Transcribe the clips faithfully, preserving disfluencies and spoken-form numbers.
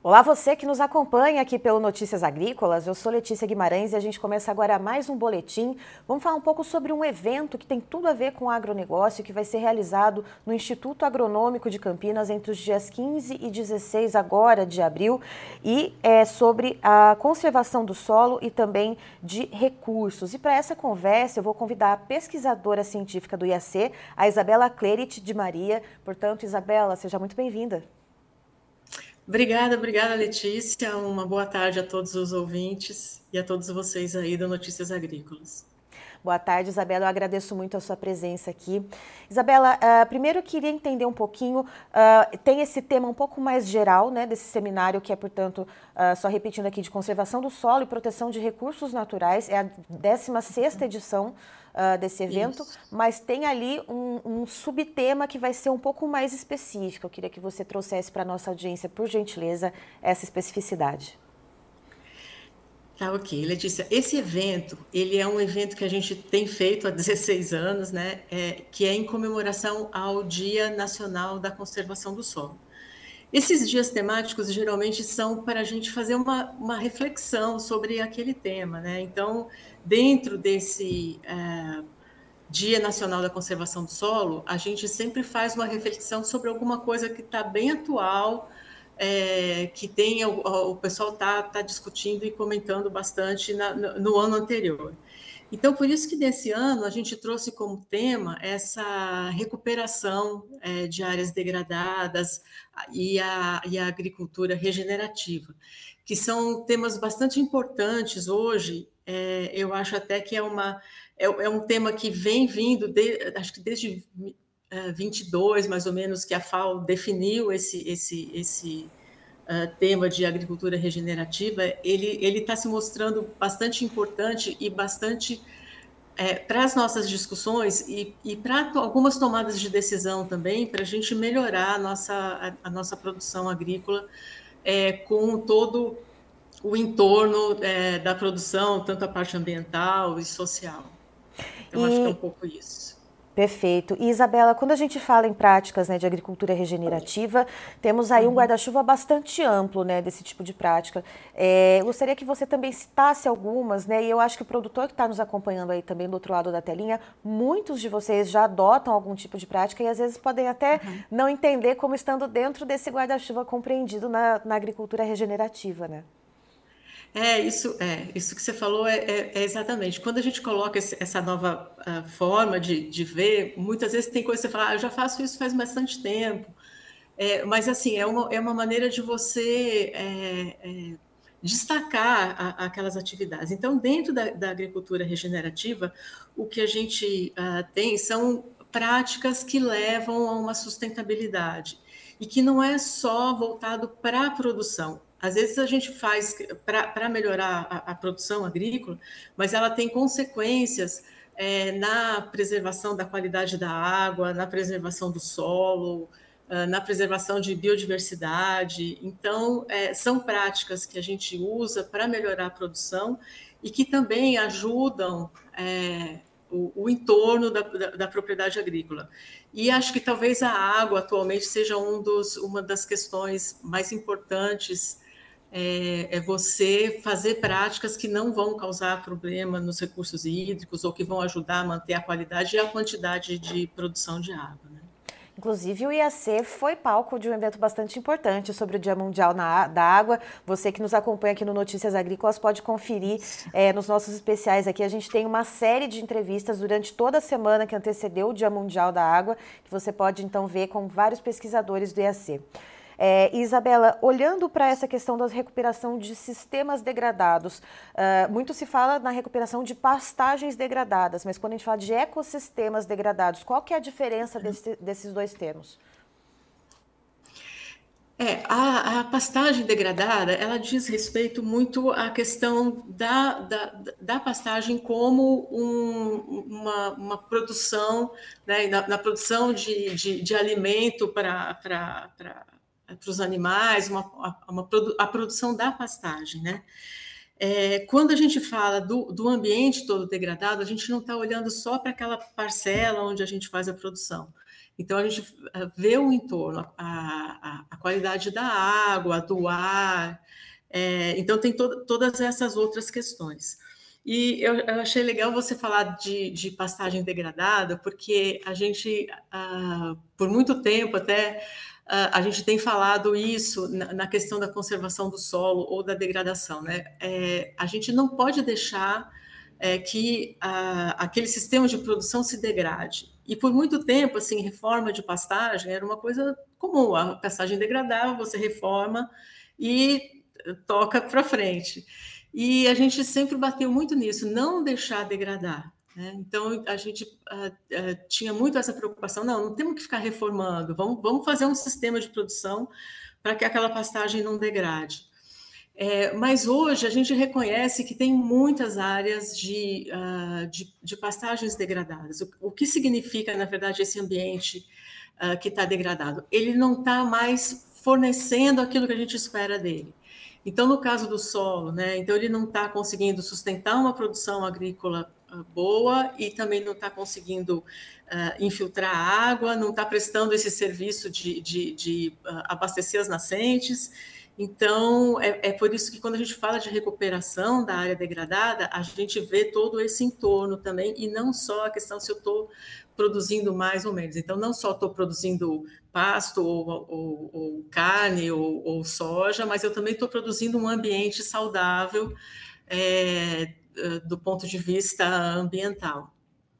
Olá, você que nos acompanha aqui pelo Notícias Agrícolas. Eu sou Letícia Guimarães e a gente começa agora mais um boletim. Vamos falar um pouco sobre um evento que tem tudo a ver com o agronegócio, que vai ser realizado no Instituto Agronômico de Campinas entre os dias quinze e dezesseis agora de abril, e é sobre a conservação do solo e também de recursos. E para essa conversa eu vou convidar a pesquisadora científica do I A C, a Isabela Clerit de Maria. Portanto, Isabela, seja muito bem-vinda. Obrigada, obrigada, Letícia. Uma boa tarde a todos os ouvintes e a todos vocês aí do Notícias Agrícolas. Boa tarde, Isabela. Eu agradeço muito a sua presença aqui. Isabela, uh, primeiro eu queria entender um pouquinho, uh, tem esse tema um pouco mais geral, né, desse seminário, que é, portanto, uh, só repetindo aqui, de conservação do solo e proteção de recursos naturais. É a décima sexta edição uh, desse evento, Isso. mas tem ali um, um subtema que vai ser um pouco mais específico. Eu queria que você trouxesse para a nossa audiência, por gentileza, essa especificidade. Tá, ok. Letícia, esse evento, ele é um evento que a gente tem feito há dezesseis anos, né, é, que é em comemoração ao Dia Nacional da Conservação do Solo. Esses dias temáticos geralmente são para a gente fazer uma, uma reflexão sobre aquele tema, né? Então, dentro desse é, Dia Nacional da Conservação do Solo, a gente sempre faz uma reflexão sobre alguma coisa que está bem atual, é, que tem, o, o pessoal está tá discutindo e comentando bastante na, no, no ano anterior. Então, por isso que nesse ano a gente trouxe como tema essa recuperação é, de áreas degradadas e a, e a agricultura regenerativa, que são temas bastante importantes hoje. É, eu acho até que é, uma, é, é um tema que vem vindo, de, acho que desde uh, vinte e dois, mais ou menos, que a FAO definiu esse, esse, esse uh, tema de agricultura regenerativa. Ele está se mostrando bastante importante e bastante é, para as nossas discussões e, e para to algumas tomadas de decisão também, para a gente melhorar a nossa, a, a nossa produção agrícola é, com todo o entorno é, da produção, tanto a parte ambiental e social. Então, acho que é um E pouco isso. Perfeito. E, Isabela, quando a gente fala em práticas, né, de agricultura regenerativa, temos aí um Uhum. guarda-chuva bastante amplo, né, desse tipo de prática. É, eu gostaria que você também citasse algumas, né, e eu acho que o produtor que está nos acompanhando aí também do outro lado da telinha, muitos de vocês já adotam algum tipo de prática e às vezes podem até Uhum. não entender como estando dentro desse guarda-chuva compreendido na, na agricultura regenerativa, né? É, isso, é, isso que você falou é, é, é exatamente. Quando a gente coloca esse, essa nova uh, forma de, de ver, muitas vezes tem coisa que você fala, ah, eu já faço isso faz bastante tempo. É, mas, assim, é uma, é uma maneira de você é, é, destacar a, aquelas atividades. Então, dentro da, da agricultura regenerativa, o que a gente uh, tem são práticas que levam a uma sustentabilidade e que não é só voltado para a produção. Às vezes a gente faz para melhorar a, a produção agrícola, mas ela tem consequências é, na preservação da qualidade da água, na preservação do solo, na preservação de biodiversidade. Então, é, são práticas que a gente usa para melhorar a produção e que também ajudam é, o, o, entorno da, da, da, propriedade agrícola. E acho que talvez a água atualmente seja um dos, uma das questões mais importantes. É, é você fazer práticas que não vão causar problema nos recursos hídricos ou que vão ajudar a manter a qualidade e a quantidade de produção de água, né? Inclusive, o I A C foi palco de um evento bastante importante sobre o Dia Mundial na, da Água. Você que nos acompanha aqui no Notícias Agrícolas pode conferir é, nos nossos especiais aqui. A gente tem uma série de entrevistas durante toda a semana que antecedeu o Dia Mundial da Água, que você pode, então, ver com vários pesquisadores do I A C. É, Isabela, olhando para essa questão da recuperação de sistemas degradados, uh, muito se fala na recuperação de pastagens degradadas, mas quando a gente fala de ecossistemas degradados, qual que é a diferença desse, desses dois termos? É, a, a pastagem degradada, ela diz respeito muito à questão da, da, da pastagem como um, uma, uma produção, né, na, na produção de, de, de alimento para, para, para, para os animais, uma, uma, a produção da pastagem, né? É, quando a gente fala do, do ambiente todo degradado, a gente não está olhando só para aquela parcela onde a gente faz a produção. Então, a gente vê o entorno, a, a, a qualidade da água, do ar. É, então, tem to, todas essas outras questões. E eu, eu achei legal você falar de, de pastagem degradada, porque a gente, ah, por muito tempo até, a gente tem falado isso na questão da conservação do solo ou da degradação, né? É, a gente não pode deixar é, que a, aquele sistema de produção se degrade. E por muito tempo, assim, reforma de pastagem era uma coisa comum. A pastagem degradava, você reforma e toca para frente. E a gente sempre bateu muito nisso, não deixar degradar. Né? Então, a gente uh, uh, tinha muito essa preocupação, não, não temos que ficar reformando, vamos, vamos fazer um sistema de produção para que aquela pastagem não degrade. É, mas hoje a gente reconhece que tem muitas áreas de, uh, de, de pastagens degradadas. O, o que significa, na verdade, esse ambiente uh, que está degradado? Ele não está mais fornecendo aquilo que a gente espera dele. Então, no caso do solo, né, então ele não está conseguindo sustentar uma produção agrícola boa e também não está conseguindo uh, infiltrar água, não está prestando esse serviço de, de, de uh, abastecer as nascentes. Então, é, é por isso que quando a gente fala de recuperação da área degradada, a gente vê todo esse entorno também, e não só a questão se eu estou produzindo mais ou menos. Então, não só estou produzindo pasto ou, ou, ou carne ou, ou soja, mas eu também estou produzindo um ambiente saudável, é, do ponto de vista ambiental.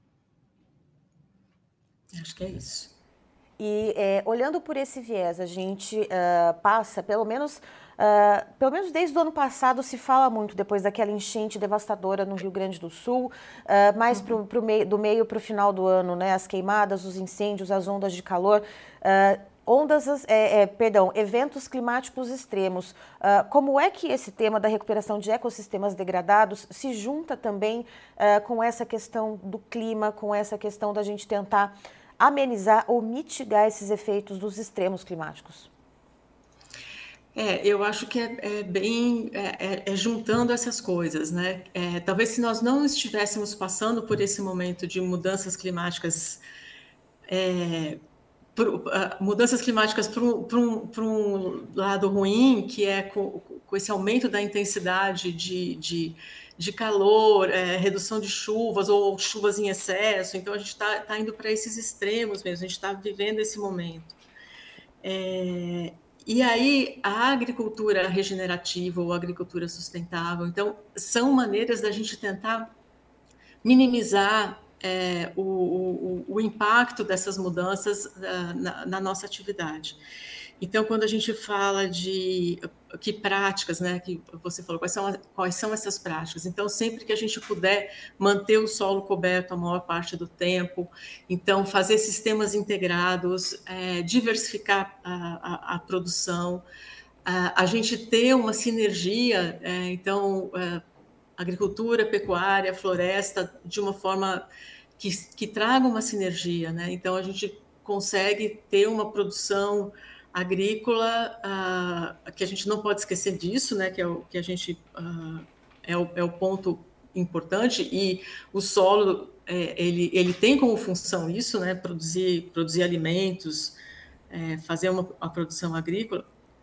Acho que é isso. E é, olhando por esse viés, a gente uh, passa, pelo menos, uh, pelo menos desde o ano passado, se fala muito, depois daquela enchente devastadora no Rio Grande do Sul, uh, mais uhum. pro, pro meio, do meio para o final do ano, né, as queimadas, os incêndios, as ondas de calor, uh, ondas, é, é, perdão, eventos climáticos extremos. Uh, como é que esse tema da recuperação de ecossistemas degradados se junta também uh, com essa questão do clima, com essa questão da gente tentar amenizar ou mitigar esses efeitos dos extremos climáticos? É, eu acho que é, é bem é, é, juntando essas coisas, né? É, talvez se nós não estivéssemos passando por esse momento de mudanças climáticas, é, por, uh, mudanças climáticas para um, um, um lado ruim, que é com, com esse aumento da intensidade de, de, de calor, é, redução de chuvas ou chuvas em excesso. Então a gente está tá indo para esses extremos mesmo. A gente está vivendo esse momento. É, E aí, a agricultura regenerativa ou agricultura sustentável, então, são maneiras da gente tentar minimizar é, o, o, o impacto dessas mudanças uh, na, na nossa atividade. Então, quando a gente fala de que práticas, né, que você falou, quais são, quais são essas práticas? Então, sempre que a gente puder manter o solo coberto a maior parte do tempo, então, fazer sistemas integrados, é, diversificar a, a, a produção, a, a gente ter uma sinergia, é, então, é, agricultura, pecuária, floresta, de uma forma que, que traga uma sinergia, né? Então, a gente consegue ter uma produção agrícola, uh, que a gente não pode esquecer disso, né? Que é o que a gente uh, é, o, é o ponto importante, e o solo é, ele, ele tem como função isso, né? Produzir, produzir alimentos, é, fazer uma a produção agrícola.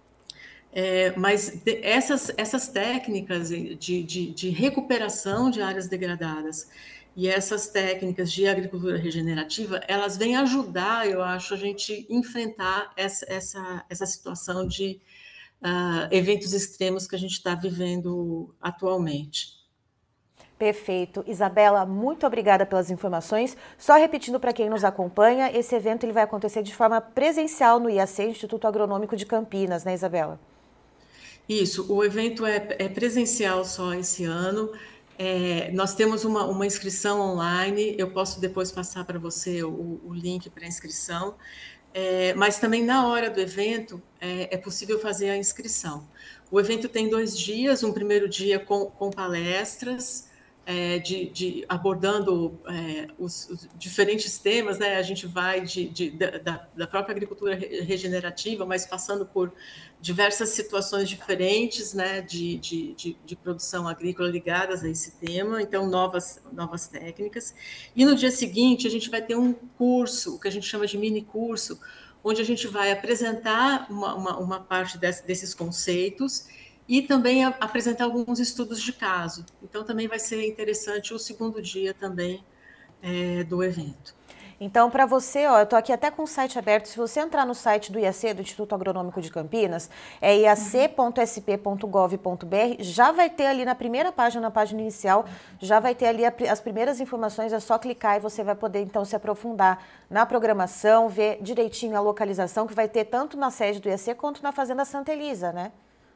É, mas de, essas, essas técnicas de, de, de recuperação de áreas degradadas e essas técnicas de agricultura regenerativa, elas vêm ajudar, eu acho, a gente enfrentar essa, essa, essa situação de uh, eventos extremos que a gente está vivendo atualmente. Perfeito. Isabela, muito obrigada pelas informações. Só repetindo para quem nos acompanha, esse evento ele vai acontecer de forma presencial no I A C, Instituto Agronômico de Campinas, né, Isabela? Isso, o evento é, é presencial só esse ano. É, nós temos uma, uma inscrição online, eu posso depois passar para você o, o link para a inscrição, é, mas também na hora do evento é, é possível fazer a inscrição. O evento tem dois dias, um primeiro dia com, com palestras é, de, de abordando é, os, os diferentes temas, né? A gente vai de, de, da, da própria agricultura regenerativa, mas passando por diversas situações diferentes, né? de, de, de, de produção agrícola ligadas a esse tema, então novas, novas técnicas. E no dia seguinte a gente vai ter um curso, o que a gente chama de mini curso, onde a gente vai apresentar uma, uma, uma parte desse, desses conceitos e também a, apresentar alguns estudos de caso. Então, também vai ser interessante o segundo dia também é, do evento. Então, para você, ó, eu estou aqui até com o site aberto, se você entrar no site do I A C, do Instituto Agronômico de Campinas, é i a c ponto s p ponto gov ponto b r, já vai ter ali na primeira página, na página inicial, já vai ter ali as primeiras informações, é só clicar e você vai poder, então, se aprofundar na programação, ver direitinho a localização, que vai ter tanto na sede do I A C quanto na Fazenda Santa Elisa, né?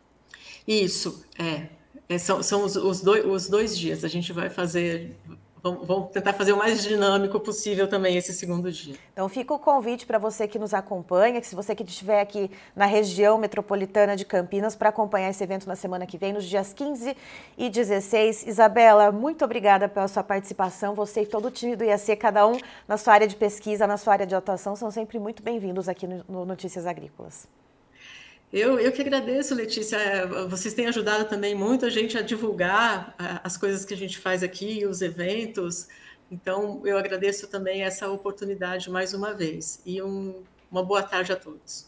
Isso, é. é são são os, os, dois, os dois dias. A gente vai fazer, vamos, vamos tentar fazer o mais dinâmico possível também esse segundo dia. Então fica o convite para você que nos acompanha, que se você que estiver aqui na região metropolitana de Campinas para acompanhar esse evento na semana que vem, nos dias quinze e dezesseis. Isabela, muito obrigada pela sua participação. Você e todo o time do I A C, cada um na sua área de pesquisa, na sua área de atuação, são sempre muito bem-vindos aqui no Notícias Agrícolas. Eu, eu que agradeço, Letícia. Vocês têm ajudado também muito a gente a divulgar as coisas que a gente faz aqui, os eventos. Então, eu agradeço também essa oportunidade mais uma vez. E um, uma boa tarde a todos.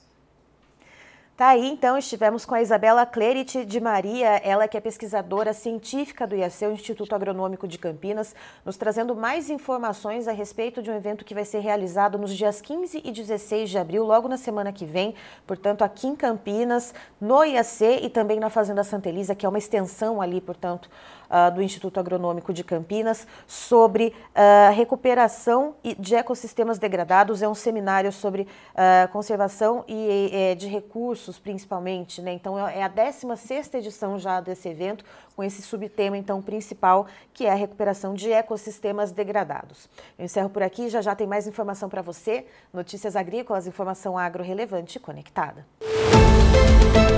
Tá aí, então, estivemos com a Isabela Clerit de Maria, ela que é pesquisadora científica do I A C, o Instituto Agronômico de Campinas, nos trazendo mais informações a respeito de um evento que vai ser realizado nos dias quinze e dezesseis de abril, logo na semana que vem, portanto, aqui em Campinas, no I A C e também na Fazenda Santa Elisa, que é uma extensão ali, portanto, uh, do Instituto Agronômico de Campinas, sobre a uh, recuperação de ecossistemas degradados. É um seminário sobre uh, conservação e, e de recursos, principalmente, né? Então é a décima sexta edição já desse evento, com esse subtema então principal, que é a recuperação de ecossistemas degradados. Eu encerro por aqui, já já tem mais informação para você, Notícias Agrícolas, informação agro relevante e conectada.